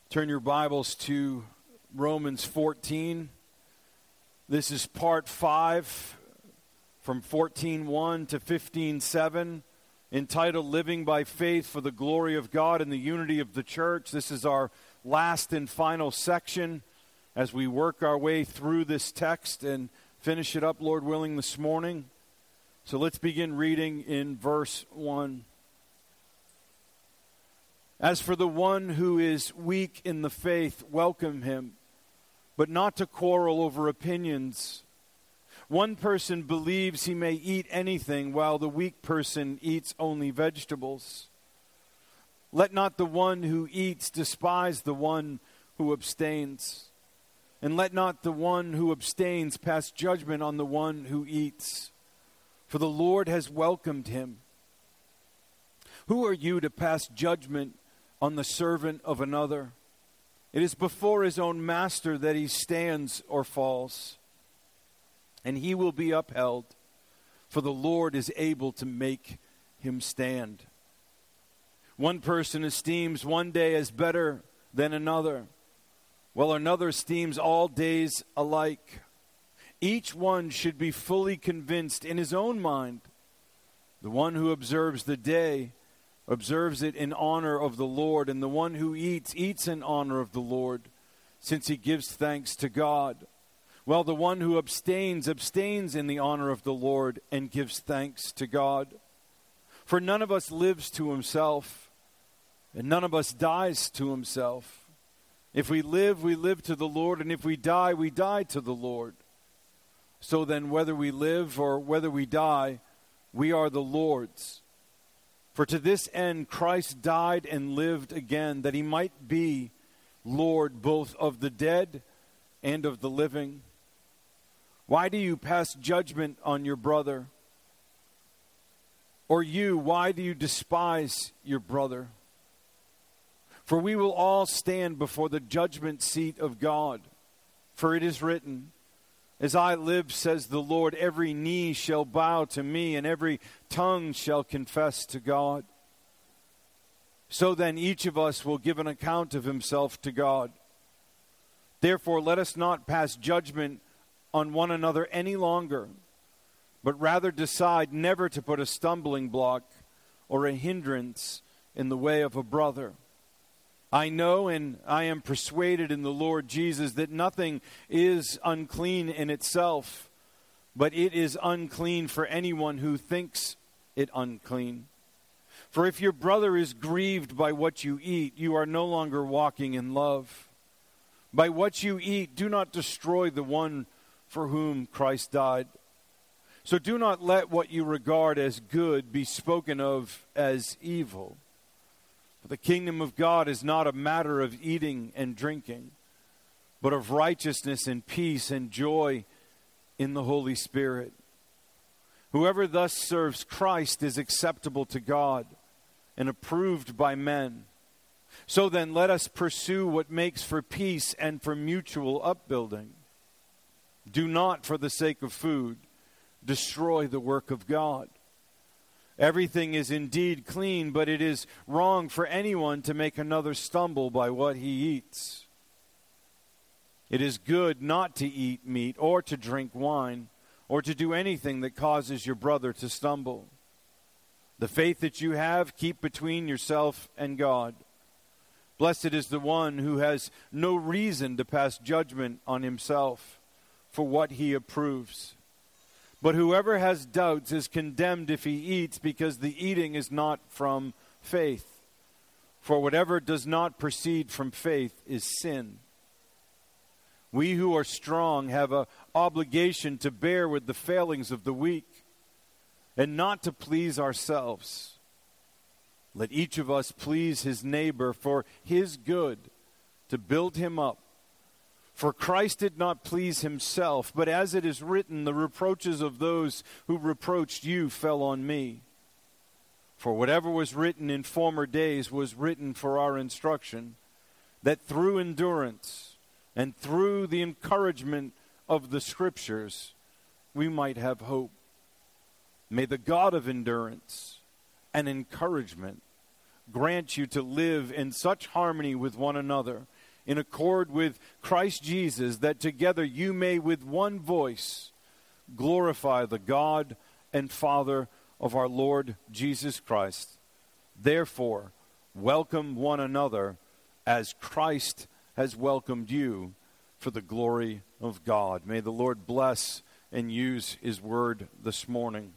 Turn your Bibles to Romans 14. This is part 5 from 14:1 to 15:7, entitled Living by Faith for the Glory of God and the Unity of the Church. This is our last and final section as we work our way through this text and finish it up, Lord willing, this morning. So let's begin reading in verse 1. As for the one who is weak in the faith, welcome him, but not to quarrel over opinions. One person believes he may eat anything, while the weak person eats only vegetables. Let not the one who eats despise the one who abstains, and let not the one who abstains pass judgment on the one who eats, for the Lord has welcomed him. Who are you to pass judgment on the servant of another? It is before his own master that he stands or falls, and he will be upheld, for the Lord is able to make him stand. One person esteems one day as better than another, while another esteems all days alike. Each one should be fully convinced in his own mind. The one who observes the day observes it in honor of the Lord, and the one who eats in honor of the Lord, since he gives thanks to God, while the one who abstains in the honor of the Lord and gives thanks to God. For none of us lives to himself, and none of us dies to himself. If we live to the Lord, and if we die to the Lord. So then, whether we live or whether we die, we are the Lord's. For to this end Christ died and lived again, that he might be Lord both of the dead and of the living. Why do you pass judgment on your brother? Or you, why do you despise your brother? For we will all stand before the judgment seat of God. For it is written, as I live, says the Lord, every knee shall bow to me, and every tongue shall confess to God. So then each of us will give an account of himself to God. Therefore, let us not pass judgment on one another any longer, but rather decide never to put a stumbling block or a hindrance in the way of a brother. I know and I am persuaded in the Lord Jesus that nothing is unclean in itself, but it is unclean for anyone who thinks it unclean. For if your brother is grieved by what you eat, you are no longer walking in love. By what you eat, do not destroy the one for whom Christ died. So do not let what you regard as good be spoken of as evil. For the kingdom of God is not a matter of eating and drinking, but of righteousness and peace and joy in the Holy Spirit. Whoever thus serves Christ is acceptable to God and approved by men. So then let us pursue what makes for peace and for mutual upbuilding. Do not, for the sake of food, destroy the work of God. Everything is indeed clean, but it is wrong for anyone to make another stumble by what he eats. It is good not to eat meat or to drink wine or to do anything that causes your brother to stumble. The faith that you have, keep between yourself and God. Blessed is the one who has no reason to pass judgment on himself for what he approves. But whoever has doubts is condemned if he eats, because the eating is not from faith. For whatever does not proceed from faith is sin. We who are strong have an obligation to bear with the failings of the weak, and not to please ourselves. Let each of us please his neighbor for his good, to build him up. For Christ did not please himself, but as it is written, the reproaches of those who reproached you fell on me. For whatever was written in former days was written for our instruction, that through endurance and through the encouragement of the Scriptures we might have hope. May the God of endurance and encouragement grant you to live in such harmony with one another, in accord with Christ Jesus, that together you may with one voice glorify the God and Father of our Lord Jesus Christ. Therefore, welcome one another as Christ has welcomed you for the glory of God. May the Lord bless and use his word this morning.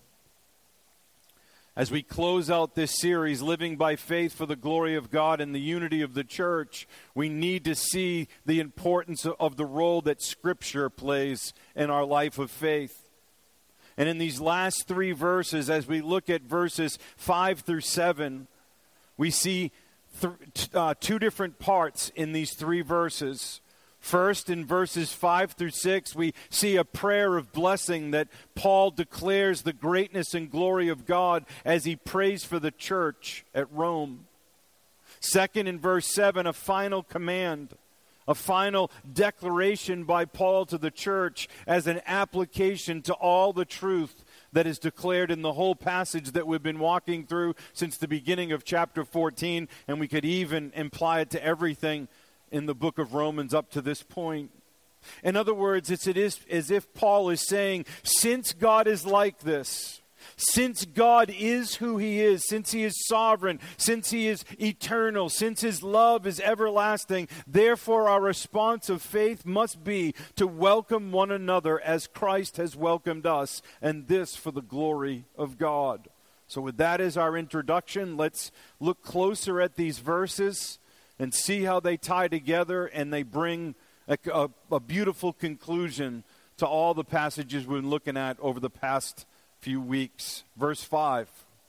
As we close out this series, Living by Faith for the Glory of God and the Unity of the Church, we need to see the importance of the role that Scripture plays in our life of faith. And in these last three verses, as we look at verses 5 through 7, we see two different parts in these three verses. First, in verses 5 through 6, we see a prayer of blessing that Paul declares the greatness and glory of God as he prays for the church at Rome. Second, in verse 7, a final command, a final declaration by Paul to the church as an application to all the truth that is declared in the whole passage that we've been walking through since the beginning of chapter 14, and we could even apply it to everything in the book of Romans up to this point. In other words, it is as if Paul is saying, since God is like this, since God is who he is, since he is sovereign, since he is eternal, since his love is everlasting, therefore our response of faith must be to welcome one another as Christ has welcomed us, and this for the glory of God. So with that as our introduction, let's look closer at these verses and see how they tie together, and they bring a beautiful conclusion to all the passages we've been looking at over the past few weeks. Verse 5.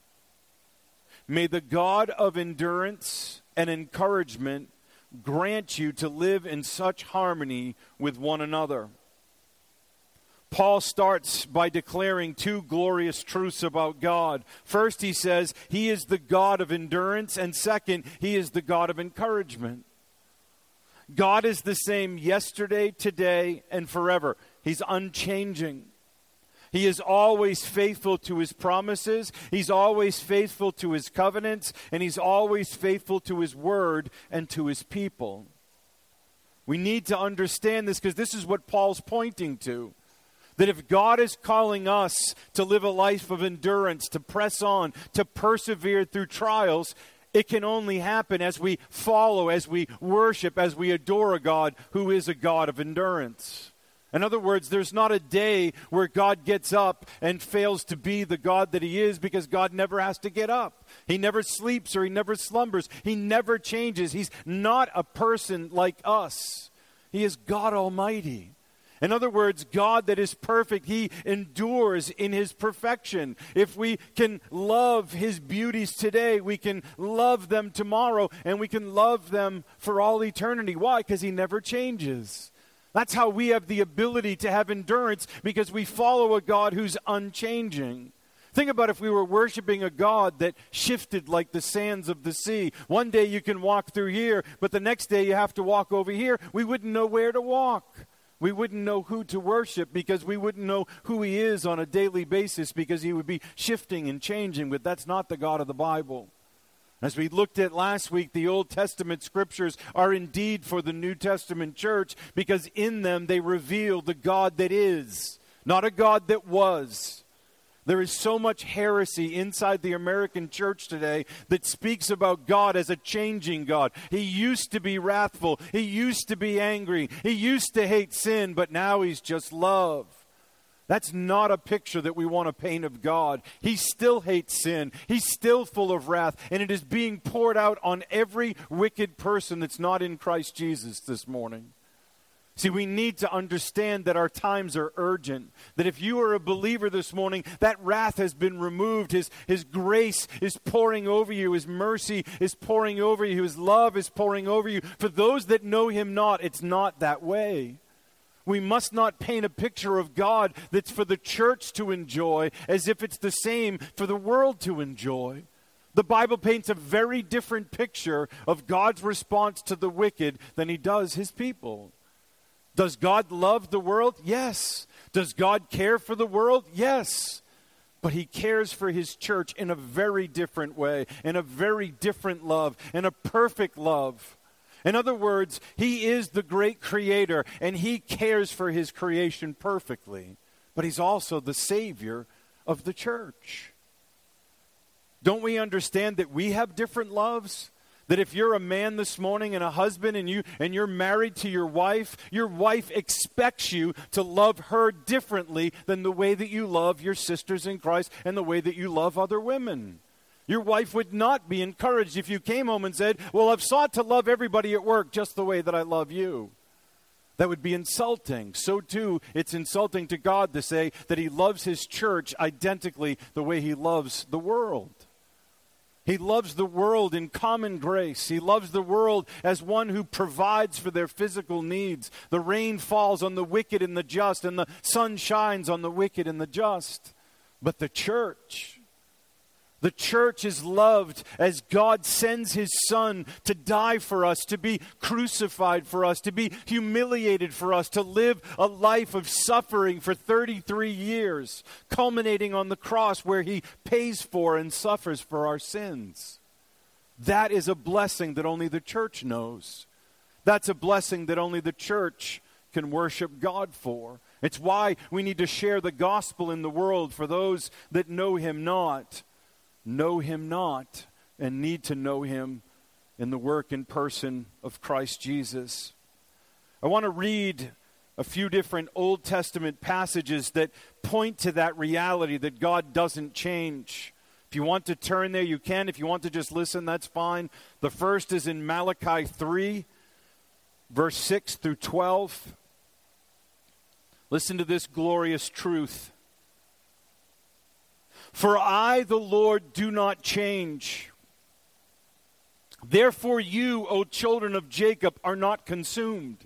May the God of endurance and encouragement grant you to live in such harmony with one another. Paul starts by declaring two glorious truths about God. First, he says he is the God of endurance, and second, he is the God of encouragement. God is the same yesterday, today, and forever. He's unchanging. He is always faithful to his promises. He's always faithful to his covenants, and he's always faithful to his word and to his people. We need to understand this because this is what Paul's pointing to. That if God is calling us to live a life of endurance, to press on, to persevere through trials, it can only happen as we follow, as we worship, as we adore a God who is a God of endurance. In other words, there's not a day where God gets up and fails to be the God that he is, because God never has to get up. He never sleeps or he never slumbers. He never changes. He's not a person like us. He is God Almighty. In other words, God that is perfect, he endures in his perfection. If we can love his beauties today, we can love them tomorrow, and we can love them for all eternity. Why? Because he never changes. That's how we have the ability to have endurance, because we follow a God who's unchanging. Think about if we were worshiping a God that shifted like the sands of the sea. One day you can walk through here, but the next day you have to walk over here. We wouldn't know where to walk. We wouldn't know who to worship, because we wouldn't know who he is on a daily basis, because he would be shifting and changing. But that's not the God of the Bible. As we looked at last week, the Old Testament scriptures are indeed for the New Testament church, because in them they reveal the God that is, not a God that was. There is so much heresy inside the American church today that speaks about God as a changing God. He used to be wrathful. He used to be angry. He used to hate sin, but now he's just love. That's not a picture that we want to paint of God. He still hates sin. He's still full of wrath, and it is being poured out on every wicked person that's not in Christ Jesus this morning. See, we need to understand that our times are urgent. That if you are a believer this morning, that wrath has been removed. His grace is pouring over you. His mercy is pouring over you. His love is pouring over you. For those that know him not, it's not that way. We must not paint a picture of God that's for the church to enjoy as if it's the same for the world to enjoy. The Bible paints a very different picture of God's response to the wicked than he does his people. Does God love the world? Yes. Does God care for the world? Yes. But he cares for his church in a very different way, in a very different love, in a perfect love. In other words, he is the great creator, and he cares for his creation perfectly. But he's also the Savior of the church. Don't we understand that we have different loves? That if you're a man this morning and a husband and you're married to your wife expects you to love her differently than the way that you love your sisters in Christ and the way that you love other women. Your wife would not be encouraged if you came home and said, well, I've sought to love everybody at work just the way that I love you. That would be insulting. So too, it's insulting to God to say that he loves his church identically the way he loves the world. He loves the world in common grace. He loves the world as one who provides for their physical needs. The rain falls on the wicked and the just, and the sun shines on the wicked and the just. But the church is loved as God sends his Son to die for us, to be crucified for us, to be humiliated for us, to live a life of suffering for 33 years, culminating on the cross where he pays for and suffers for our sins. That is a blessing that only the church knows. That's a blessing that only the church can worship God for. It's why we need to share the gospel in the world for those that know him not, and need to know him in the work and person of Christ Jesus. I want to read a few different Old Testament passages that point to that reality that God doesn't change. If you want to turn there, you can. If you want to just listen, that's fine. The first is in Malachi 3, verse 6 through 12. Listen to this glorious truth. For I, the Lord, do not change. Therefore you, O children of Jacob, are not consumed.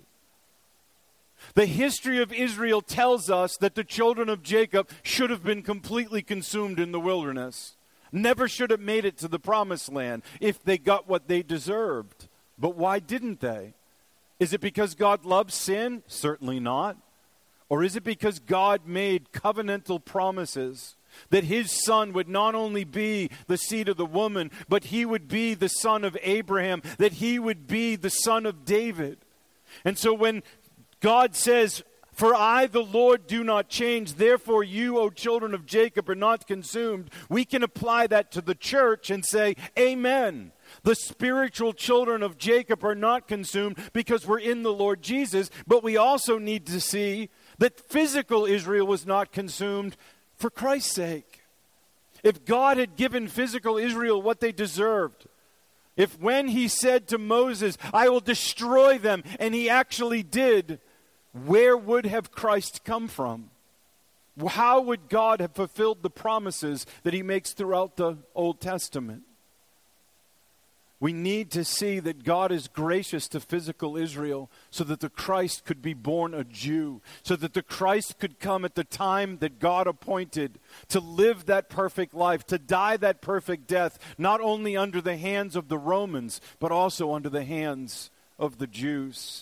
The history of Israel tells us that the children of Jacob should have been completely consumed in the wilderness. Never should have made it to the promised land if they got what they deserved. But why didn't they? Is it because God loves sin? Certainly not. Or is it because God made covenantal promises that his son would not only be the seed of the woman, but he would be the son of Abraham, that he would be the son of David? And so when God says, for I, the Lord, do not change, therefore you, O children of Jacob, are not consumed, we can apply that to the church and say, amen. The spiritual children of Jacob are not consumed because we're in the Lord Jesus, but we also need to see that physical Israel was not consumed for Christ's sake. If God had given physical Israel what they deserved, if when he said to Moses, I will destroy them, and he actually did, where would have Christ come from? How would God have fulfilled the promises that he makes throughout the Old Testament? We need to see that God is gracious to physical Israel so that the Christ could be born a Jew, so that the Christ could come at the time that God appointed to live that perfect life, to die that perfect death, not only under the hands of the Romans, but also under the hands of the Jews.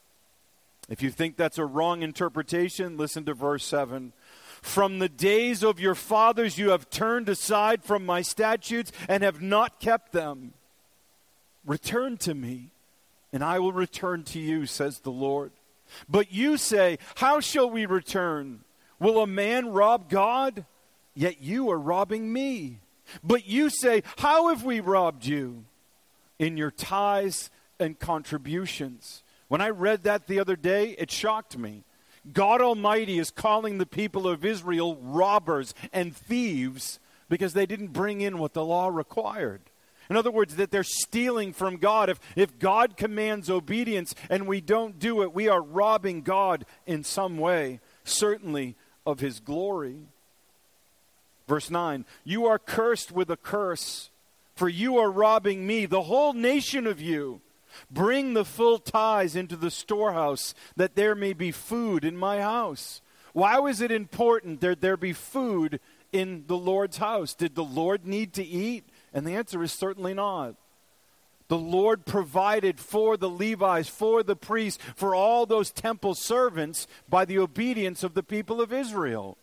If you think that's a wrong interpretation, listen to verse 7. From the days of your fathers you have turned aside from my statutes and have not kept them. Return to me, and I will return to you, says the Lord. But you say, how shall we return? Will a man rob God? Yet you are robbing me. But you say, how have we robbed you? In your tithes and contributions. When I read that the other day, it shocked me. God Almighty is calling the people of Israel robbers and thieves because they didn't bring in what the law required. In other words, that they're stealing from God. If God commands obedience and we don't do it, we are robbing God in some way, certainly of his glory. Verse 9, you are cursed with a curse, for you are robbing me, the whole nation of you. Bring the full tithes into the storehouse, that there may be food in my house. Why was it important that there be food in the Lord's house? Did the Lord need to eat? And the answer is certainly not. The Lord provided for the Levites, for the priests, for all those temple servants by the obedience of the people of Israel.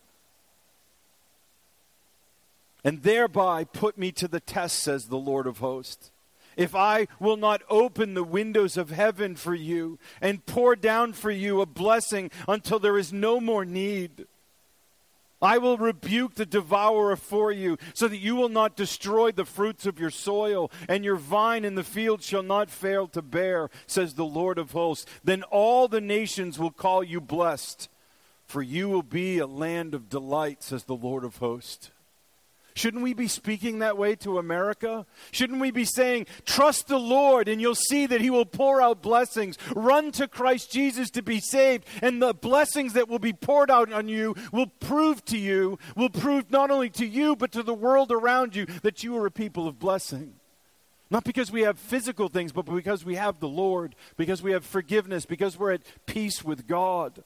And thereby put me to the test, says the Lord of hosts, if I will not open the windows of heaven for you and pour down for you a blessing until there is no more need. I will rebuke the devourer for you, so that you will not destroy the fruits of your soil, and your vine in the field shall not fail to bear, says the Lord of hosts. Then all the nations will call you blessed, for you will be a land of delight, says the Lord of hosts. Shouldn't we be speaking that way to America? Shouldn't we be saying, trust the Lord and you'll see that He will pour out blessings. Run to Christ Jesus to be saved, and the blessings that will be poured out on you will prove not only to you but to the world around you that you are a people of blessing. Not because we have physical things, but because we have the Lord, because we have forgiveness, because we're at peace with God.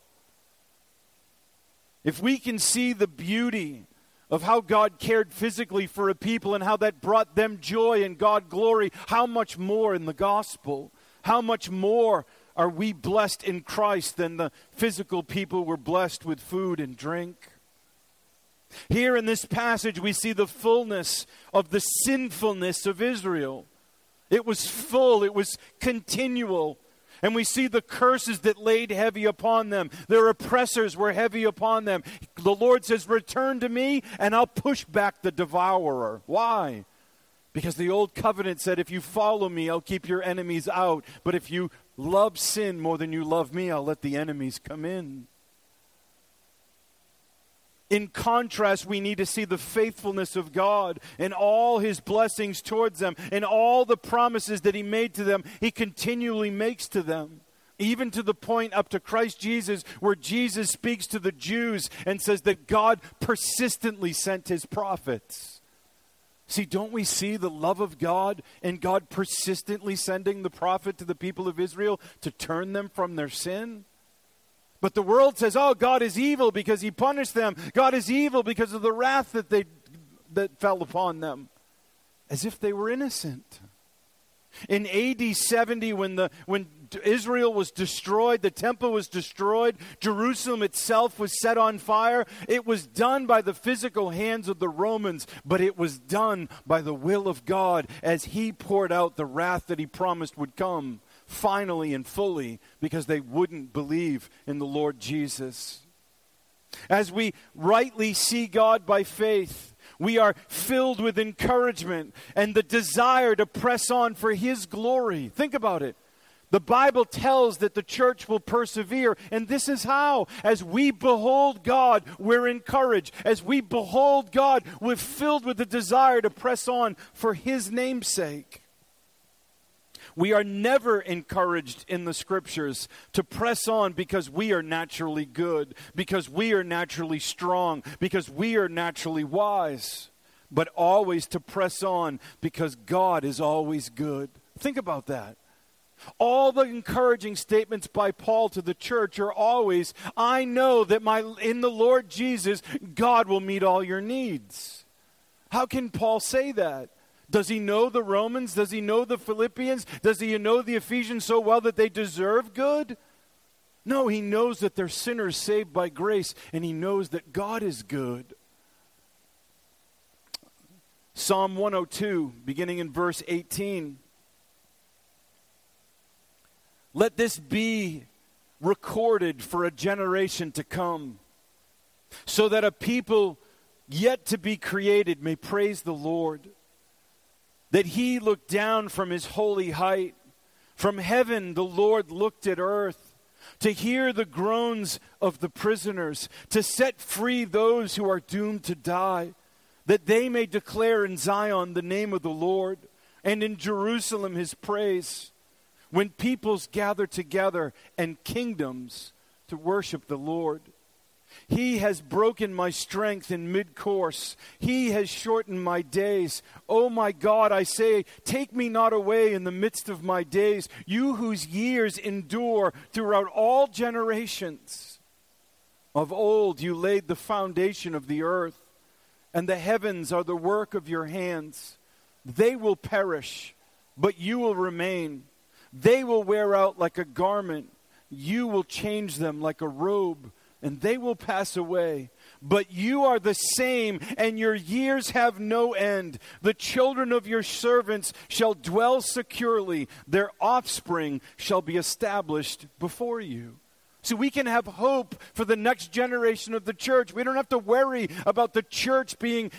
If we can see the beauty of how God cared physically for a people and how that brought them joy and God glory, how much more in the gospel? How much more are we blessed in Christ than the physical people were blessed with food and drink? Here in this passage we see the fullness of the sinfulness of Israel. It was full, it was continual. And we see the curses that laid heavy upon them. Their oppressors were heavy upon them. The Lord says, return to me and I'll push back the devourer. Why? Because the old covenant said, if you follow me, I'll keep your enemies out. But if you love sin more than you love me, I'll let the enemies come in. In contrast, we need to see the faithfulness of God and all His blessings towards them and all the promises that He made to them, He continually makes to them. Even to the point up to Christ Jesus, where Jesus speaks to the Jews and says that God persistently sent His prophets. See, don't we see the love of God and God persistently sending the prophet to the people of Israel to turn them from their sin? But the world says, oh, God is evil because He punished them. God is evil because of the wrath that fell upon them. As if they were innocent. In AD 70, when Israel was destroyed, the temple was destroyed, Jerusalem itself was set on fire, it was done by the physical hands of the Romans, but it was done by the will of God as He poured out the wrath that He promised would come. Finally and fully, because they wouldn't believe in the Lord Jesus. As we rightly see God by faith, we are filled with encouragement and the desire to press on for His glory. Think about it. The Bible tells that the church will persevere, and this is how. As we behold God, we're encouraged. As we behold God, we're filled with the desire to press on for His name's sake. We are never encouraged in the Scriptures to press on because we are naturally good, because we are naturally strong, because we are naturally wise, but always to press on because God is always good. Think about that. All the encouraging statements by Paul to the church are always, I know that in the Lord Jesus, God will meet all your needs. How can Paul say that? Does he know the Romans? Does he know the Philippians? Does he know the Ephesians so well that they deserve good? No, he knows that they're sinners saved by grace, and he knows that God is good. Psalm 102, beginning in verse 18. Let this be recorded for a generation to come, so that a people yet to be created may praise the Lord. That He looked down from His holy height. From heaven the Lord looked at earth, to hear the groans of the prisoners, to set free those who are doomed to die, that they may declare in Zion the name of the Lord, and in Jerusalem His praise, when peoples gather together and kingdoms to worship the Lord. He has broken my strength in mid-course. He has shortened my days. Oh my God, I say, take me not away in the midst of my days, you whose years endure throughout all generations. Of old you laid the foundation of the earth, and the heavens are the work of your hands. They will perish, but you will remain. They will wear out like a garment. You will change them like a robe. and they will pass away. But you are the same, and your years have no end. The children of your servants shall dwell securely. Their offspring shall be established before you. So we can have hope for the next generation of the church. We don't have to worry about the church being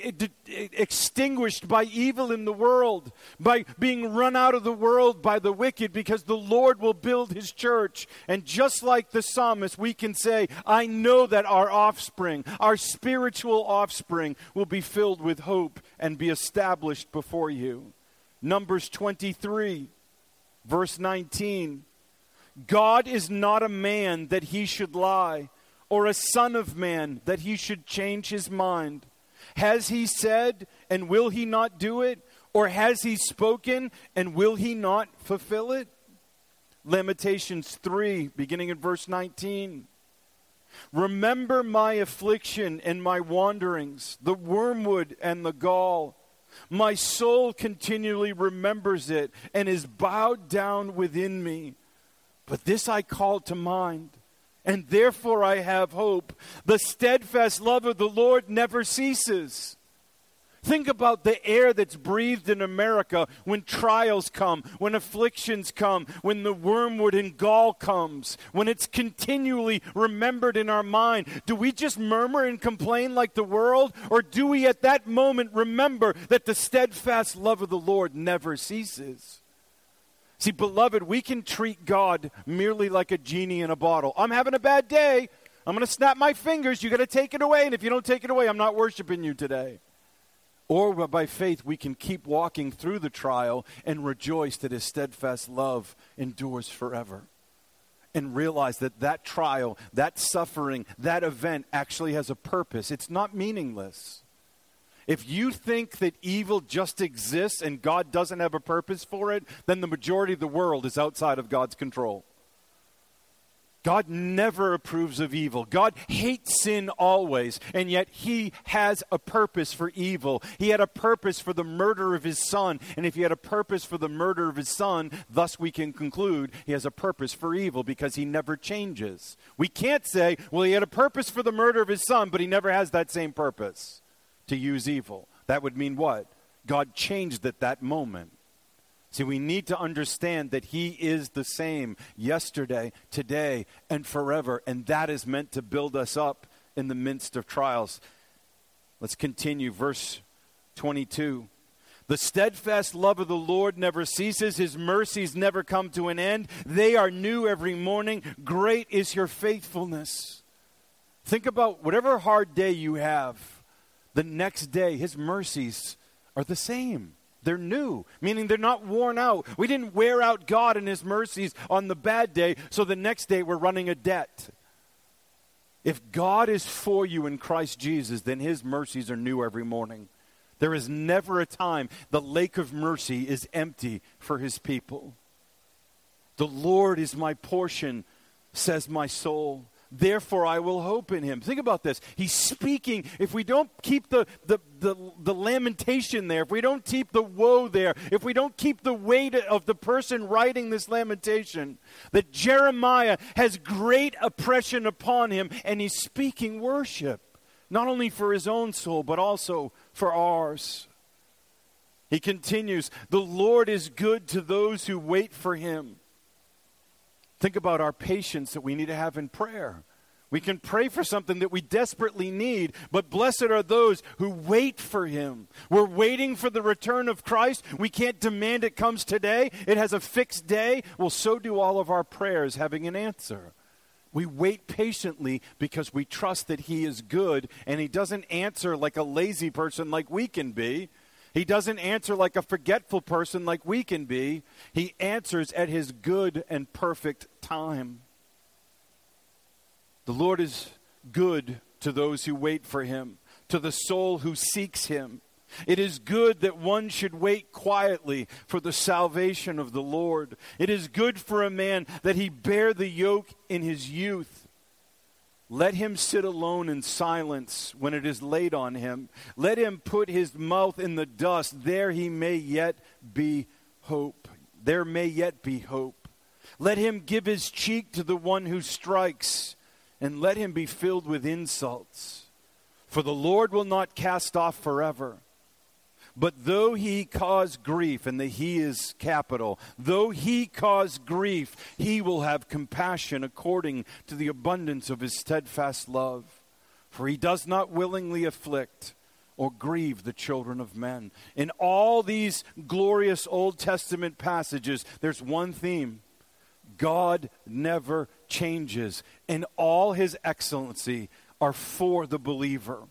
extinguished by evil in the world, by being run out of the world by the wicked, because the Lord will build his church. And just like the psalmist, we can say, I know that our offspring, our spiritual offspring, will be filled with hope and be established before you. Numbers 23, verse 19. God is not a man that he should lie, or a son of man that he should change his mind. Has he said, and will he not do it? Or has he spoken, and will he not fulfill it? Lamentations 3, beginning in verse 19. Remember my affliction and my wanderings, the wormwood and the gall. My soul continually remembers it, and is bowed down within me. But this I call to mind, and therefore I have hope. The steadfast love of the Lord never ceases. Think about the air that's breathed in America when trials come, when afflictions come, when the wormwood and gall comes, when it's continually remembered in our mind. Do we just murmur and complain like the world, or do we at that moment remember that the steadfast love of the Lord never ceases? See, beloved, we can treat God merely like a genie in a bottle. I'm having a bad day. I'm going to snap my fingers. You got to take it away. And if you don't take it away, I'm not worshiping you today. Or by faith, we can keep walking through the trial and rejoice that his steadfast love endures forever. And realize that that trial, that suffering, that event actually has a purpose. It's not meaningless. If you think that evil just exists and God doesn't have a purpose for it, then the majority of the world is outside of God's control. God never approves of evil. God hates sin always, and yet he has a purpose for evil. He had a purpose for the murder of his son, and if he had a purpose for the murder of his son, thus we can conclude he has a purpose for evil because he never changes. We can't say, well, he had a purpose for the murder of his son, but he never has that same purpose to use evil. That would mean what? God changed at that moment. See, we need to understand that he is the same yesterday, today, and forever, and that is meant to build us up in the midst of trials. Let's continue, verse 22. The steadfast love of the Lord never ceases. His mercies never come to an end. They are new every morning. Great is your faithfulness. Think about whatever hard day you have. The next day, his mercies are the same. They're new, meaning they're not worn out. We didn't wear out God and his mercies on the bad day, so the next day we're running a debt. If God is for you in Christ Jesus, then his mercies are new every morning. There is never a time the lake of mercy is empty for his people. The Lord is my portion, says my soul. Therefore, I will hope in him. Think about this. He's speaking. If we don't keep the lamentation there, if we don't keep the woe there, if we don't keep the weight of the person writing this lamentation, that Jeremiah has great oppression upon him, and he's speaking worship, not only for his own soul, but also for ours. He continues, the Lord is good to those who wait for him. Think about our patience that we need to have in prayer. We can pray for something that we desperately need, but blessed are those who wait for him. We're waiting for the return of Christ. We can't demand it comes today. It has a fixed day. Well, so do all of our prayers having an answer. We wait patiently because we trust that he is good, and he doesn't answer like a lazy person like we can be. He doesn't answer like a forgetful person like we can be. He answers at his good and perfect time. The Lord is good to those who wait for him, to the soul who seeks him. It is good that one should wait quietly for the salvation of the Lord. It is good for a man that he bear the yoke in his youth. Let him sit alone in silence when it is laid on him. Let him put his mouth in the dust. There may yet be hope. Let him give his cheek to the one who strikes. and let him be filled with insults. For the Lord will not cast off forever. But though he cause grief," and the "he" is capital, "though he cause grief, he will have compassion according to the abundance of his steadfast love. For he does not willingly afflict or grieve the children of men." In all these glorious Old Testament passages, there's one theme. God never changes, and all his excellency are for the believer.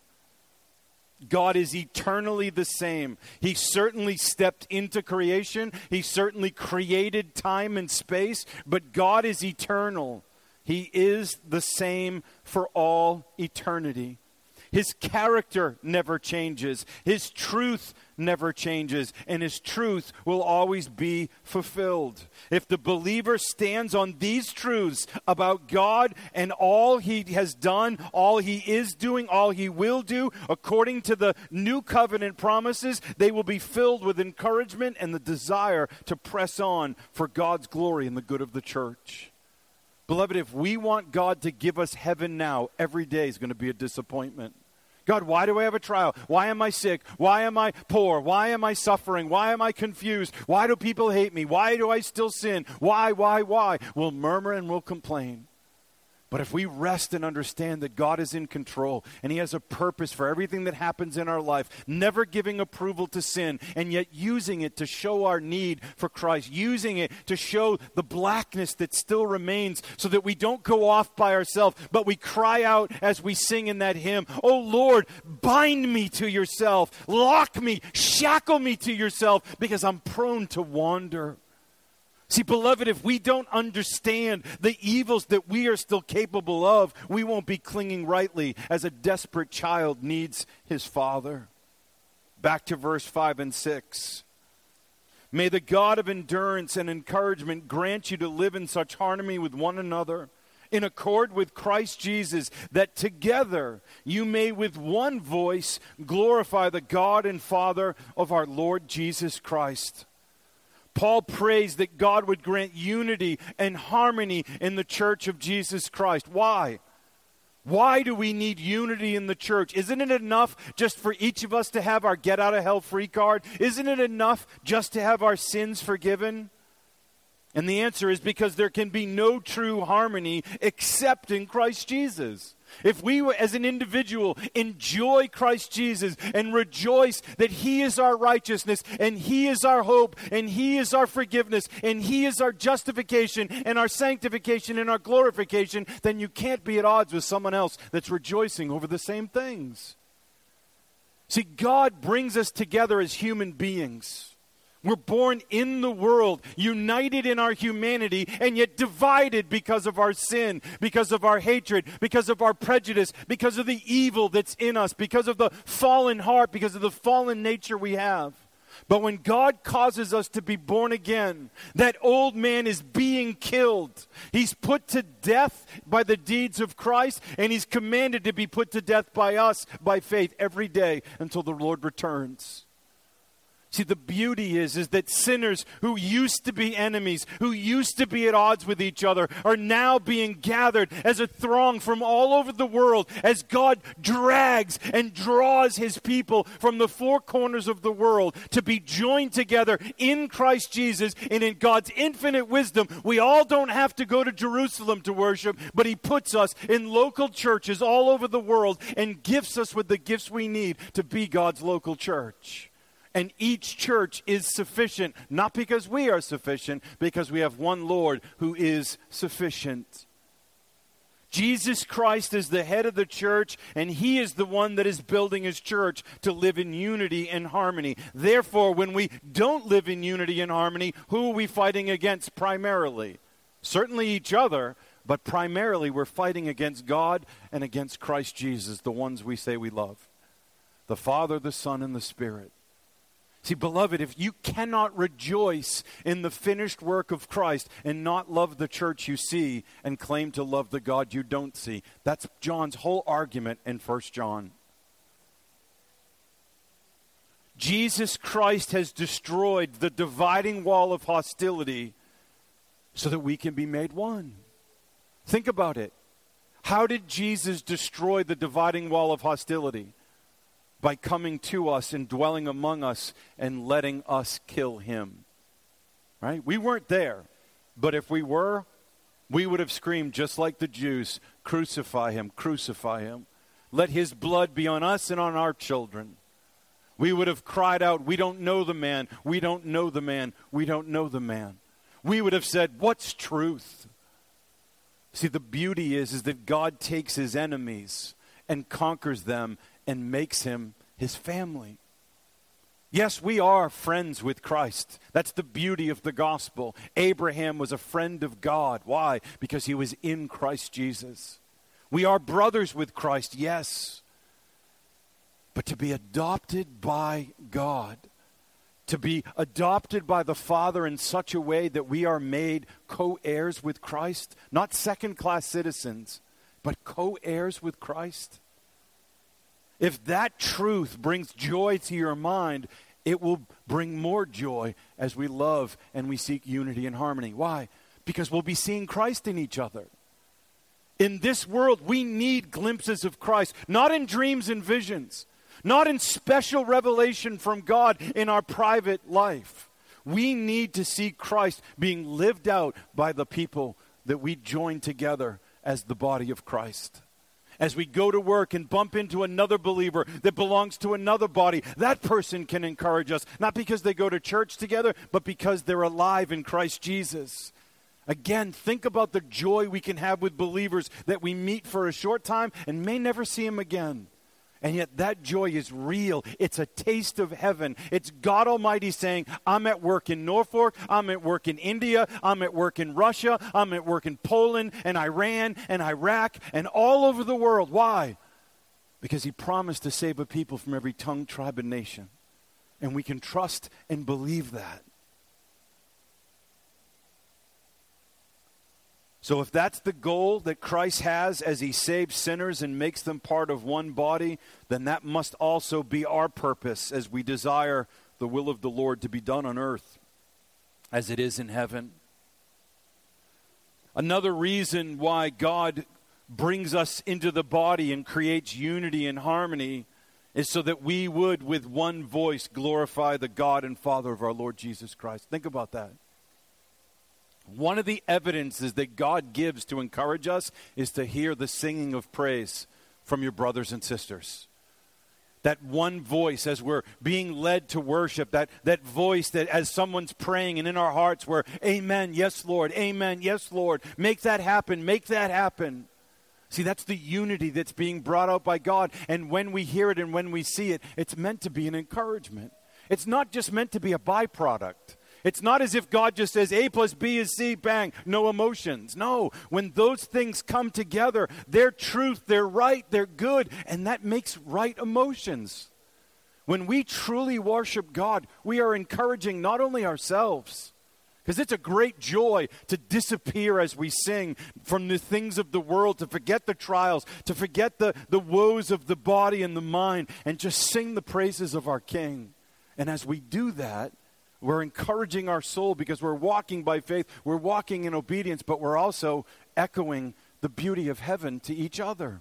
God is eternally the same. He certainly stepped into creation. He certainly created time and space, but God is eternal. He is the same for all eternity. His character never changes. His truth never changes. And his truth will always be fulfilled. If the believer stands on these truths about God and all he has done, all he is doing, all he will do, according to the new covenant promises, they will be filled with encouragement and the desire to press on for God's glory and the good of the church. Beloved, if we want God to give us heaven now, every day is going to be a disappointment. God, why do I have a trial? Why am I sick? Why am I poor? Why am I suffering? Why am I confused? Why do people hate me? Why do I still sin? Why? We'll murmur and we'll complain. But if we rest and understand that God is in control and he has a purpose for everything that happens in our life, never giving approval to sin, and yet using it to show our need for Christ, using it to show the blackness that still remains so that we don't go off by ourselves, but we cry out as we sing in that hymn, "Oh Lord, bind me to yourself, lock me, shackle me to yourself, because I'm prone to wander." See, beloved, if we don't understand the evils that we are still capable of, we won't be clinging rightly as a desperate child needs his father. Back to verse 5 and 6. "May the God of endurance and encouragement grant you to live in such harmony with one another, in accord with Christ Jesus, that together you may with one voice glorify the God and Father of our Lord Jesus Christ." Paul prays that God would grant unity and harmony in the church of Jesus Christ. Why? Why do we need unity in the church? Isn't it enough just for each of us to have our get-out-of-hell-free card? Isn't it enough just to have our sins forgiven? And the answer is because there can be no true harmony except in Christ Jesus. If we, as an individual, enjoy Christ Jesus and rejoice that he is our righteousness and he is our hope and he is our forgiveness and he is our justification and our sanctification and our glorification, then you can't be at odds with someone else that's rejoicing over the same things. See, God brings us together as human beings. We're born in the world, united in our humanity, and yet divided because of our sin, because of our hatred, because of our prejudice, because of the evil that's in us, because of the fallen heart, because of the fallen nature we have. But when God causes us to be born again, that old man is being killed. He's put to death by the deeds of Christ, and he's commanded to be put to death by us by faith every day until the Lord returns. See, the beauty is that sinners who used to be enemies, who used to be at odds with each other, are now being gathered as a throng from all over the world as God drags and draws his people from the four corners of the world to be joined together in Christ Jesus. And in God's infinite wisdom, we all don't have to go to Jerusalem to worship, but he puts us in local churches all over the world and gifts us with the gifts we need to be God's local church. And each church is sufficient, not because we are sufficient, because we have one Lord who is sufficient. Jesus Christ is the head of the church, and he is the one that is building his church to live in unity and harmony. Therefore, when we don't live in unity and harmony, who are we fighting against primarily? Certainly each other, but primarily we're fighting against God and against Christ Jesus, the ones we say we love. The Father, the Son, and the Spirit. See, beloved, if you cannot rejoice in the finished work of Christ and not love the church you see and claim to love the God you don't see, that's John's whole argument in 1 John. Jesus Christ has destroyed the dividing wall of hostility so that we can be made one. Think about it. How did Jesus destroy the dividing wall of hostility? By coming to us and dwelling among us and letting us kill him. Right? We weren't there, but if we were, we would have screamed just like the Jews, crucify him, crucify him. Let his blood be on us and on our children. We would have cried out, we don't know the man, we don't know the man, we don't know the man. We would have said, what's truth? See, the beauty is that God takes his enemies and conquers them and makes him his family. Yes, we are friends with Christ. That's the beauty of the gospel. Abraham was a friend of God. Why? Because he was in Christ Jesus. We are brothers with Christ, yes. But to be adopted by God, to be adopted by the Father in such a way that we are made co-heirs with Christ, not second-class citizens, but co-heirs with Christ. If that truth brings joy to your mind, it will bring more joy as we love and we seek unity and harmony. Why? Because we'll be seeing Christ in each other. In this world, we need glimpses of Christ, not in dreams and visions, not in special revelation from God in our private life. We need to see Christ being lived out by the people that we join together as the body of Christ. As we go to work and bump into another believer that belongs to another body, that person can encourage us, not because they go to church together, but because they're alive in Christ Jesus. Again, think about the joy we can have with believers that we meet for a short time and may never see them again. And yet that joy is real. It's a taste of heaven. It's God Almighty saying, I'm at work in Norfolk, I'm at work in India, I'm at work in Russia, I'm at work in Poland and Iran and Iraq and all over the world. Why? Because he promised to save a people from every tongue, tribe, and nation. And we can trust and believe that. So if that's the goal that Christ has as he saves sinners and makes them part of one body, then that must also be our purpose as we desire the will of the Lord to be done on earth as it is in heaven. Another reason why God brings us into the body and creates unity and harmony is so that we would with one voice glorify the God and Father of our Lord Jesus Christ. Think about that. One of the evidences that God gives to encourage us is to hear the singing of praise from your brothers and sisters. That one voice as we're being led to worship, that voice that as someone's praying and in our hearts we're, amen, yes, Lord, amen, yes, Lord. Make that happen, make that happen. See, that's the unity that's being brought out by God. And when we hear it and when we see it, it's meant to be an encouragement. It's not just meant to be a byproduct. It's not as if God just says A plus B is C, bang, no emotions. No, when those things come together, they're truth, they're right, they're good, and that makes right emotions. When we truly worship God, we are encouraging not only ourselves, because it's a great joy to disappear as we sing from the things of the world, to forget the trials, to forget the woes of the body and the mind, and just sing the praises of our King. And as we do that, we're encouraging our soul because we're walking by faith, we're walking in obedience, but we're also echoing the beauty of heaven to each other.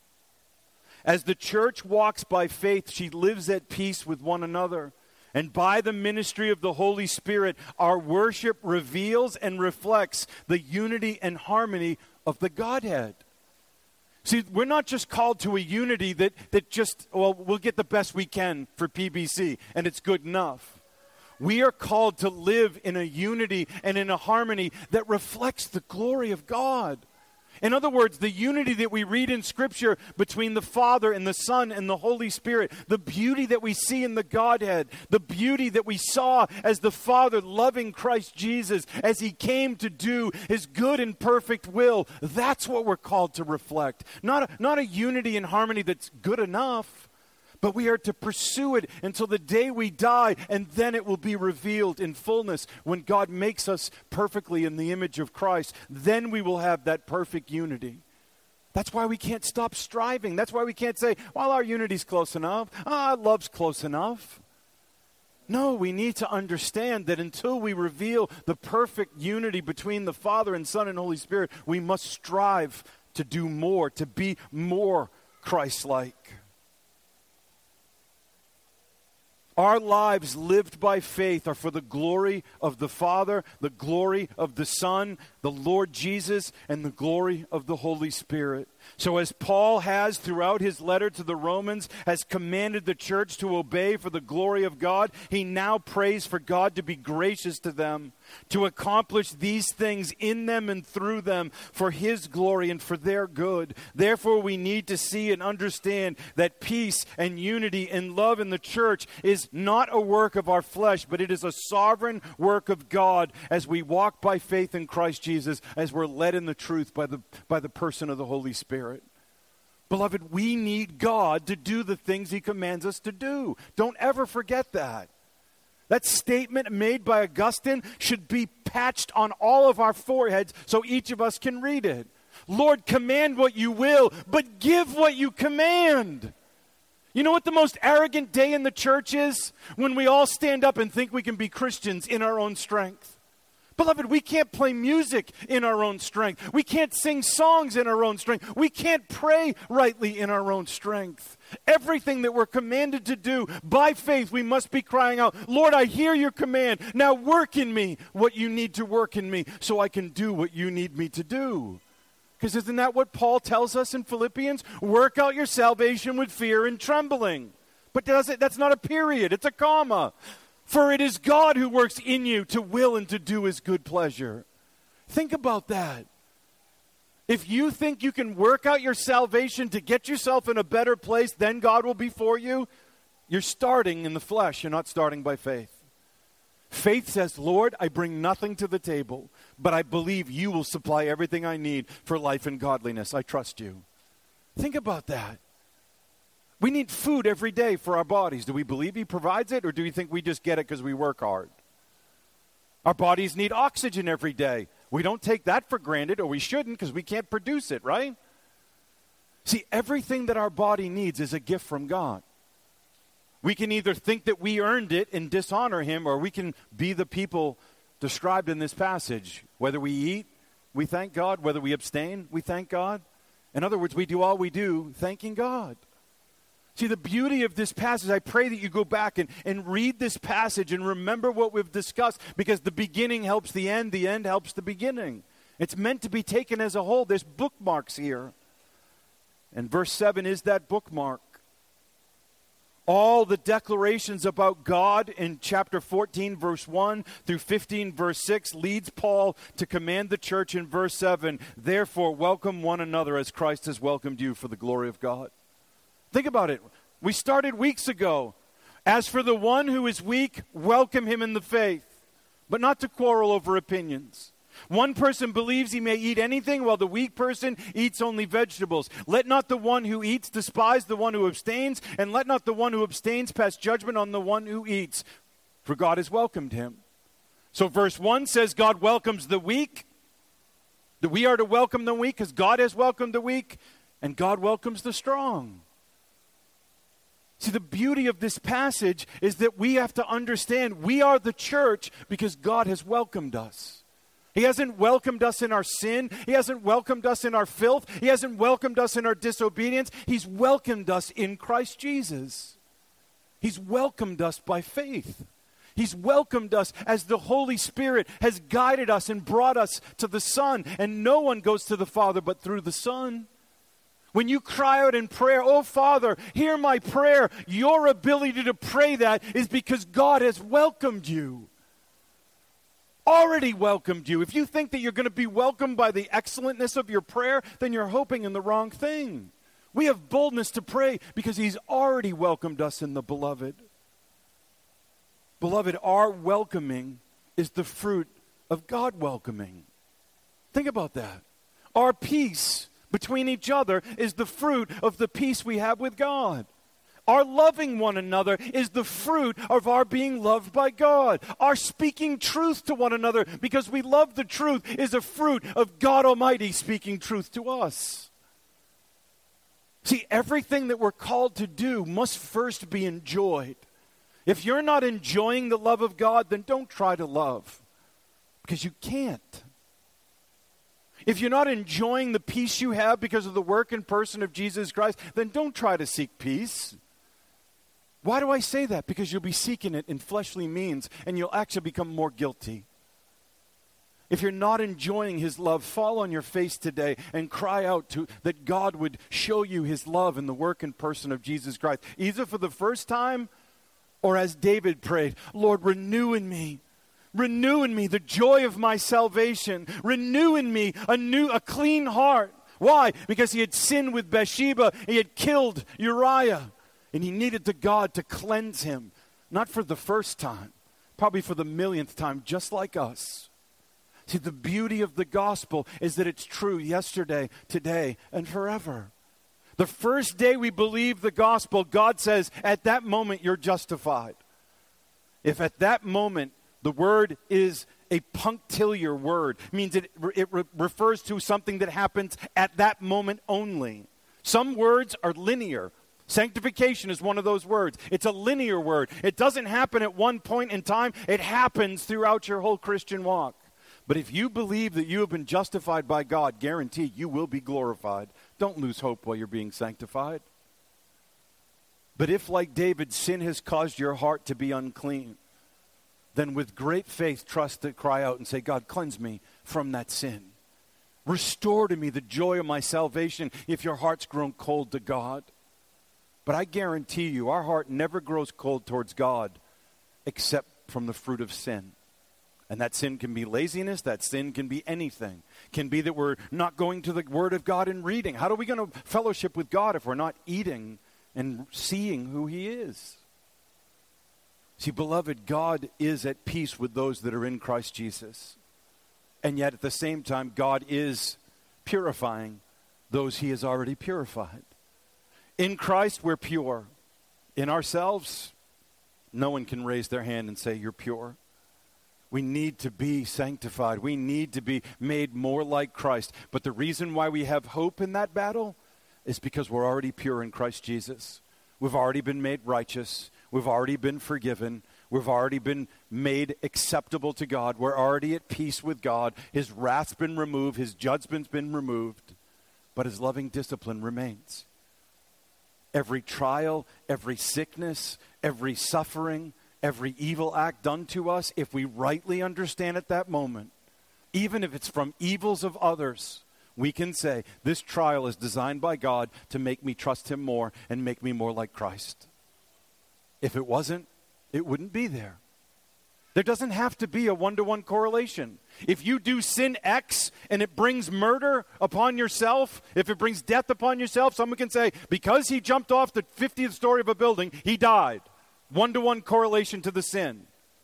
As the church walks by faith, she lives at peace with one another. And by the ministry of the Holy Spirit, our worship reveals and reflects the unity and harmony of the Godhead. See, we're not just called to a unity that just, well, we'll get the best we can for PBC, and it's good enough. We are called to live in a unity and in a harmony that reflects the glory of God. In other words, the unity that we read in Scripture between the Father and the Son and the Holy Spirit, the beauty that we see in the Godhead, the beauty that we saw as the Father loving Christ Jesus as he came to do his good and perfect will, that's what we're called to reflect. Not a unity and harmony that's good enough, but we are to pursue it until the day we die, and then it will be revealed in fullness when God makes us perfectly in the image of Christ. Then we will have that perfect unity. That's why we can't stop striving. That's why we can't say, well, our unity's close enough. Love's close enough. No, we need to understand that until we reveal the perfect unity between the Father and Son and Holy Spirit, we must strive to do more, to be more Christ-like. Our lives lived by faith are for the glory of the Father, the glory of the Son, the Lord Jesus, and the glory of the Holy Spirit. So as Paul has throughout his letter to the Romans, has commanded the church to obey for the glory of God, he now prays for God to be gracious to them, to accomplish these things in them and through them for his glory and for their good. Therefore, we need to see and understand that peace and unity and love in the church is not a work of our flesh, but it is a sovereign work of God as we walk by faith in Christ Jesus, as we're led in the truth by the person of the Holy Spirit. Beloved, we need God to do the things he commands us to do. Don't ever forget that. That statement made by Augustine should be patched on all of our foreheads so each of us can read it. Lord, command what you will, but give what you command. You know what the most arrogant day in the church is? When we all stand up and think we can be Christians in our own strength. Beloved, we can't play music in our own strength. We can't sing songs in our own strength. We can't pray rightly in our own strength. Everything that we're commanded to do by faith, we must be crying out, Lord, I hear your command. Now work in me what you need to work in me so I can do what you need me to do. Because isn't that what Paul tells us in Philippians? Work out your salvation with fear and trembling. But that's not a period, it's a comma. For it is God who works in you to will and to do his good pleasure. Think about that. If you think you can work out your salvation to get yourself in a better place, then God will be for you, you're starting in the flesh. You're not starting by faith. Faith says, Lord, I bring nothing to the table, but I believe you will supply everything I need for life and godliness. I trust you. Think about that. We need food every day for our bodies. Do we believe he provides it, or do we think we just get it because we work hard? Our bodies need oxygen every day. We don't take that for granted, or we shouldn't because we can't produce it, right? See, everything that our body needs is a gift from God. We can either think that we earned it and dishonor him, or we can be the people described in this passage. Whether we eat, we thank God. Whether we abstain, we thank God. In other words, we do all we do thanking God. See, the beauty of this passage, I pray that you go back and read this passage and remember what we've discussed, because the beginning helps the end helps the beginning. It's meant to be taken as a whole. There's bookmarks here. And verse 7 is that bookmark. All the declarations about God in chapter 14, verse 1 through 15, verse 6 leads Paul to command the church in verse 7, therefore welcome one another as Christ has welcomed you for the glory of God. Think about it. We started weeks ago. As for the one who is weak, welcome him in the faith, but not to quarrel over opinions. One person believes he may eat anything, while the weak person eats only vegetables. Let not the one who eats despise the one who abstains, and let not the one who abstains pass judgment on the one who eats, for God has welcomed him. So verse 1 says God welcomes the weak. That we are to welcome the weak because God has welcomed the weak, and God welcomes the strong. See, the beauty of this passage is that we have to understand we are the church because God has welcomed us. He hasn't welcomed us in our sin. He hasn't welcomed us in our filth. He hasn't welcomed us in our disobedience. He's welcomed us in Christ Jesus. He's welcomed us by faith. He's welcomed us as the Holy Spirit has guided us and brought us to the Son. And no one goes to the Father but through the Son. When you cry out in prayer, oh Father, hear my prayer, your ability to pray that is because God has welcomed you. Already welcomed you. If you think that you're going to be welcomed by the excellentness of your prayer, then you're hoping in the wrong thing. We have boldness to pray because he's already welcomed us in the beloved. Beloved, our welcoming is the fruit of God welcoming. Think about that. Our peace between each other is the fruit of the peace we have with God. Our loving one another is the fruit of our being loved by God. Our speaking truth to one another because we love the truth is a fruit of God Almighty speaking truth to us. See, everything that we're called to do must first be enjoyed. If you're not enjoying the love of God, then don't try to love because you can't. If you're not enjoying the peace you have because of the work and person of Jesus Christ, then don't try to seek peace. Why do I say that? Because you'll be seeking it in fleshly means, and you'll actually become more guilty. If you're not enjoying his love, fall on your face today and cry out that God would show you his love in the work and person of Jesus Christ, either for the first time or as David prayed, Lord, renew in me the joy of my salvation. Renew in me a clean heart. Why? Because he had sinned with Bathsheba. He had killed Uriah. And he needed the God to cleanse him. Not for the first time, probably for the millionth time, just like us. See, the beauty of the gospel is that it's true yesterday, today, and forever. The first day we believe the gospel, God says, at that moment you're justified. If at that moment the word is a punctiliar word, means it refers to something that happens at that moment only. Some words are linear. Sanctification is one of those words. It's a linear word. It doesn't happen at one point in time. It happens throughout your whole Christian walk. But if you believe that you have been justified by God, guarantee you will be glorified. Don't lose hope while you're being sanctified. But if, like David, sin has caused your heart to be unclean, then with great faith, trust to cry out and say, God, cleanse me from that sin. Restore to me the joy of my salvation if your heart's grown cold to God. But I guarantee you, our heart never grows cold towards God except from the fruit of sin. And that sin can be laziness, that sin can be anything. Can be that we're not going to the Word of God and reading. How are we going to fellowship with God if we're not eating and seeing who he is? See, beloved, God is at peace with those that are in Christ Jesus. And yet at the same time, God is purifying those he has already purified. In Christ, we're pure. In ourselves, no one can raise their hand and say, you're pure. We need to be sanctified. We need to be made more like Christ. But the reason why we have hope in that battle is because we're already pure in Christ Jesus. We've already been made righteous. We've already been forgiven. We've already been made acceptable to God. We're already at peace with God. His wrath's been removed. His judgment's been removed. But his loving discipline remains. Every trial, every sickness, every suffering, every evil act done to us, if we rightly understand at that moment, even if it's from evils of others, we can say, this trial is designed by God to make me trust him more and make me more like Christ. If it wasn't, it wouldn't be there. There doesn't have to be a one-to-one correlation. If you do sin X and it brings murder upon yourself, if it brings death upon yourself, someone can say, because he jumped off the 50th story of a building, he died. One-to-one correlation to the sin.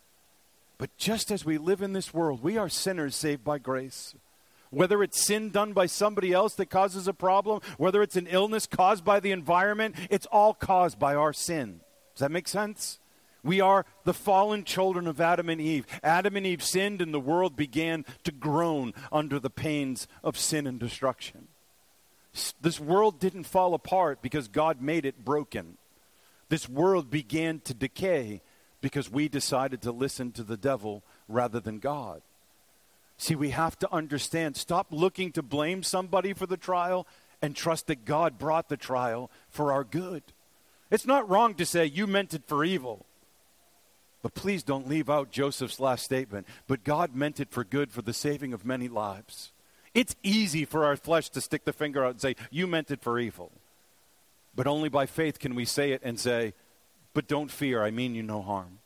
But just as we live in this world, we are sinners saved by grace. Whether it's sin done by somebody else that causes a problem, whether it's an illness caused by the environment, it's all caused by our sin. Does that make sense? We are the fallen children of Adam and Eve. Adam and Eve sinned and the world began to groan under the pains of sin and destruction. This world didn't fall apart because God made it broken. This world began to decay because we decided to listen to the devil rather than God. See, we have to understand, stop looking to blame somebody for the trial and trust that God brought the trial for our good. It's not wrong to say you meant it for evil. But please don't leave out Joseph's last statement. But God meant it for good for the saving of many lives. It's easy for our flesh to stick the finger out and say, you meant it for evil. But only by faith can we say it and say, but don't fear, I mean you no harm.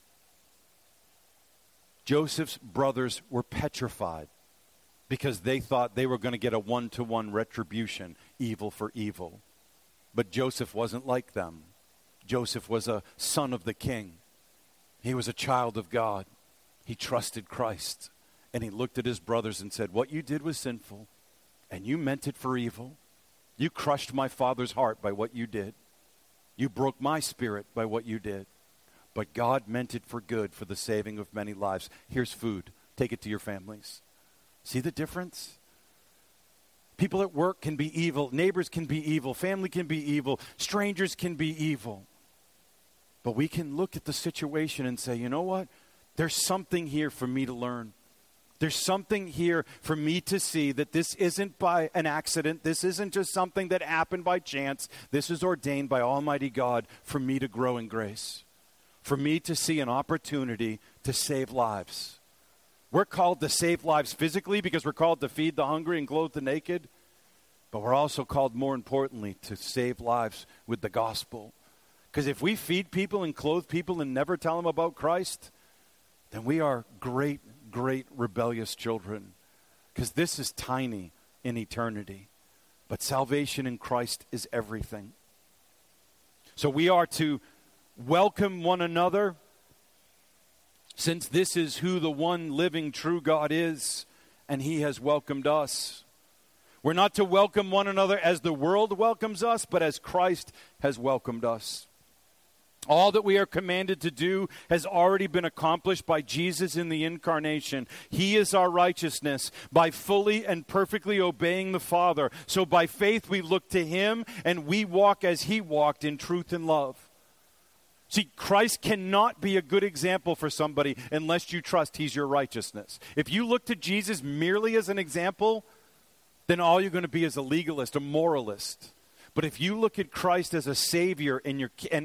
Joseph's brothers were petrified because they thought they were going to get a one-to-one retribution, evil for evil. But Joseph wasn't like them. Joseph was a son of the king. He was a child of God. He trusted Christ. And he looked at his brothers and said, what you did was sinful, and you meant it for evil. You crushed my father's heart by what you did. You broke my spirit by what you did. But God meant it for good, for the saving of many lives. Here's food. Take it to your families. See the difference? People at work can be evil. Neighbors can be evil. Family can be evil. Strangers can be evil. But we can look at the situation and say, you know what? There's something here for me to learn. There's something here for me to see that this isn't by an accident. This isn't just something that happened by chance. This is ordained by Almighty God for me to grow in grace, for me to see an opportunity to save lives. We're called to save lives physically because we're called to feed the hungry and clothe the naked. But we're also called, more importantly, to save lives with the gospel. Because if we feed people and clothe people and never tell them about Christ, then we are great, great rebellious children. Because this is tiny in eternity. But salvation in Christ is everything. So we are to welcome one another, since this is who the one living true God is, and he has welcomed us. We're not to welcome one another as the world welcomes us, but as Christ has welcomed us. All that we are commanded to do has already been accomplished by Jesus in the incarnation. He is our righteousness by fully and perfectly obeying the Father. So by faith we look to him and we walk as he walked in truth and love. See, Christ cannot be a good example for somebody unless you trust he's your righteousness. If you look to Jesus merely as an example, then all you're going to be is a legalist, a moralist. But if you look at Christ as a Savior and your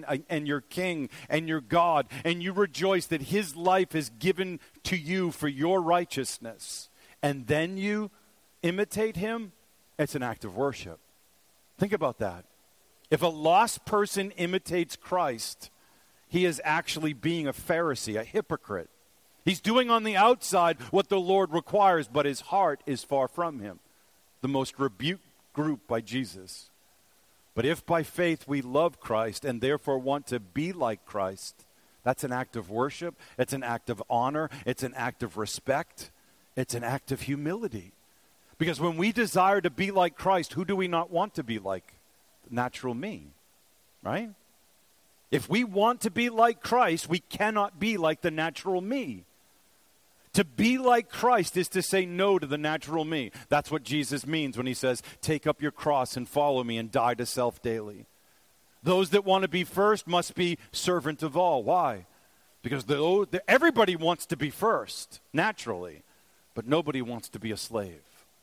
King and your God, and you rejoice that his life is given to you for your righteousness, and then you imitate him, it's an act of worship. Think about that. If a lost person imitates Christ, he is actually being a Pharisee, a hypocrite. He's doing on the outside what the Lord requires, but his heart is far from him. The most rebuked group by Jesus. But if by faith we love Christ and therefore want to be like Christ, that's an act of worship, it's an act of honor, it's an act of respect, it's an act of humility. Because when we desire to be like Christ, who do we not want to be like? Natural me, right? If we want to be like Christ, we cannot be like the natural me. To be like Christ is to say no to the natural me. That's what Jesus means when he says, take up your cross and follow me and die to self daily. Those that want to be first must be servant of all. Why? Because everybody wants to be first, naturally, but nobody wants to be a slave.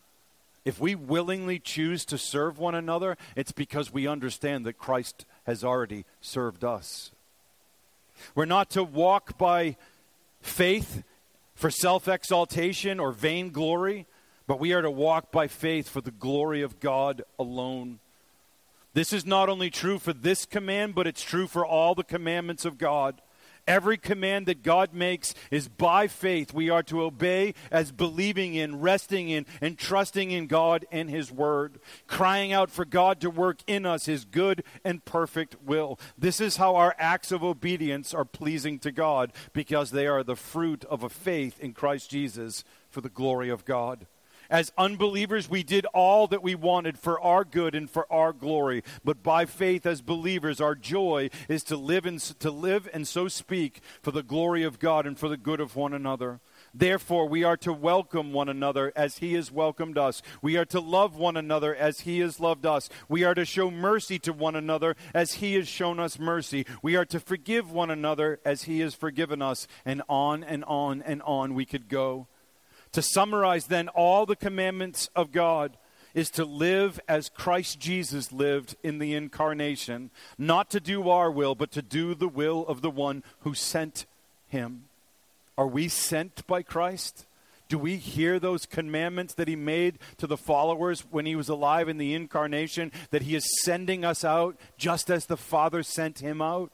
If we willingly choose to serve one another, it's because we understand that Christ has already served us. We're not to walk by faith for self-exaltation or vainglory, but we are to walk by faith for the glory of God alone. This is not only true for this command, but it's true for all the commandments of God. Every command that God makes is by faith. We are to obey as believing in, resting in, and trusting in God and his word, crying out for God to work in us his good and perfect will. This is how our acts of obedience are pleasing to God, because they are the fruit of a faith in Christ Jesus for the glory of God. As unbelievers, we did all that we wanted for our good and for our glory. But by faith as believers, our joy is to live and so speak for the glory of God and for the good of one another. Therefore, we are to welcome one another as he has welcomed us. We are to love one another as he has loved us. We are to show mercy to one another as he has shown us mercy. We are to forgive one another as he has forgiven us. And on and on and on we could go. To summarize then, all the commandments of God is to live as Christ Jesus lived in the incarnation, not to do our will, but to do the will of the one who sent him. Are we sent by Christ? Do we hear those commandments that he made to the followers when he was alive in the incarnation, that he is sending us out just as the Father sent him out?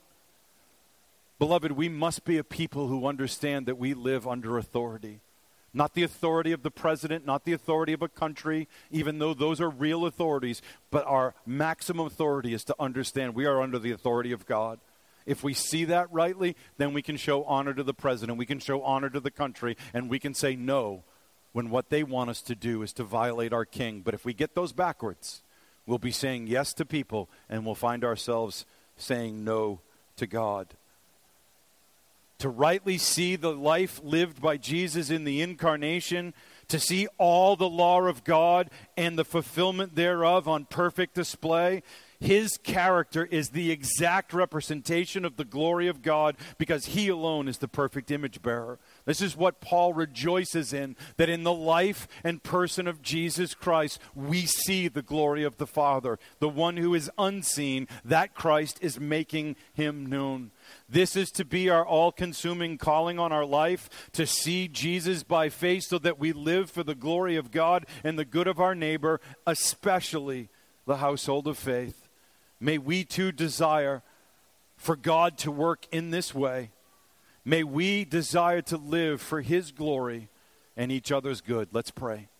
Beloved, we must be a people who understand that we live under authority. Not the authority of the president, not the authority of a country, even though those are real authorities, but our maximum authority is to understand we are under the authority of God. If we see that rightly, then we can show honor to the president, we can show honor to the country, and we can say no when what they want us to do is to violate our king. But if we get those backwards, we'll be saying yes to people, and we'll find ourselves saying no to God. To rightly see the life lived by Jesus in the incarnation, to see all the law of God and the fulfillment thereof on perfect display, his character is the exact representation of the glory of God, because he alone is the perfect image bearer. This is what Paul rejoices in, that in the life and person of Jesus Christ, we see the glory of the Father. The one who is unseen, that Christ is making him known. This is to be our all-consuming calling on our life, to see Jesus by faith so that we live for the glory of God and the good of our neighbor, especially the household of faith. May we too desire for God to work in this way. May we desire to live for his glory and each other's good. Let's pray.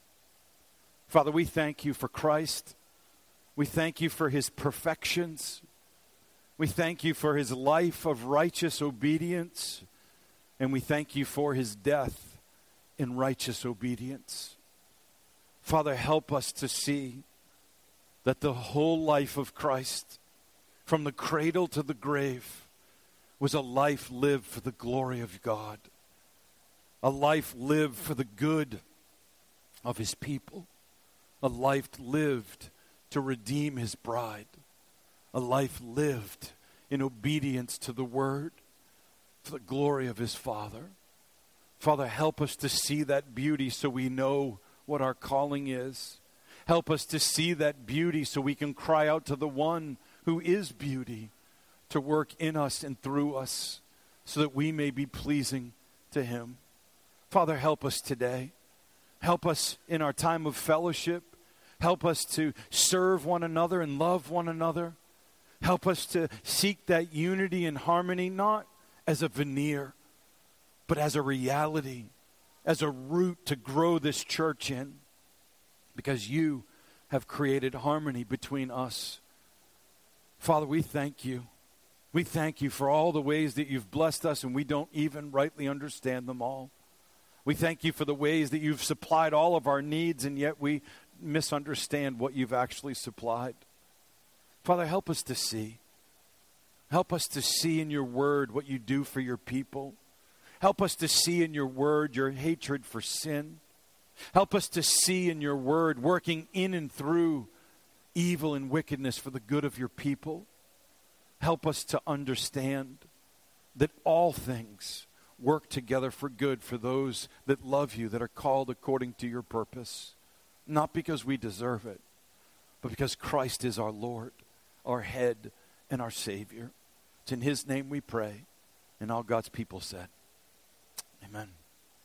Father, we thank you for Christ. We thank you for his perfections. We thank you for his life of righteous obedience. And we thank you for his death in righteous obedience. Father, help us to see that the whole life of Christ, from the cradle to the grave, was a life lived for the glory of God. A life lived for the good of his people. A life lived to redeem his bride. A life lived in obedience to the word for the glory of his Father. Father, help us to see that beauty so we know what our calling is. Help us to see that beauty so we can cry out to the one who is beauty to work in us and through us so that we may be pleasing to him. Father, help us today. Help us in our time of fellowship. Help us to serve one another and love one another. Help us to seek that unity and harmony, not as a veneer, but as a reality, as a root to grow this church in, because you have created harmony between us. Father, we thank you. We thank you for all the ways that you've blessed us, and we don't even rightly understand them all. We thank you for the ways that you've supplied all of our needs, and yet we misunderstand what you've actually supplied. Father, help us to see. Help us to see in your word what you do for your people. Help us to see in your word your hatred for sin. Help us to see in your word working in and through evil and wickedness for the good of your people. Help us to understand that all things work together for good for those that love you, that are called according to your purpose. Not because we deserve it, but because Christ is our Lord, our head, and our Savior. It's in his name we pray. And all God's people said, amen.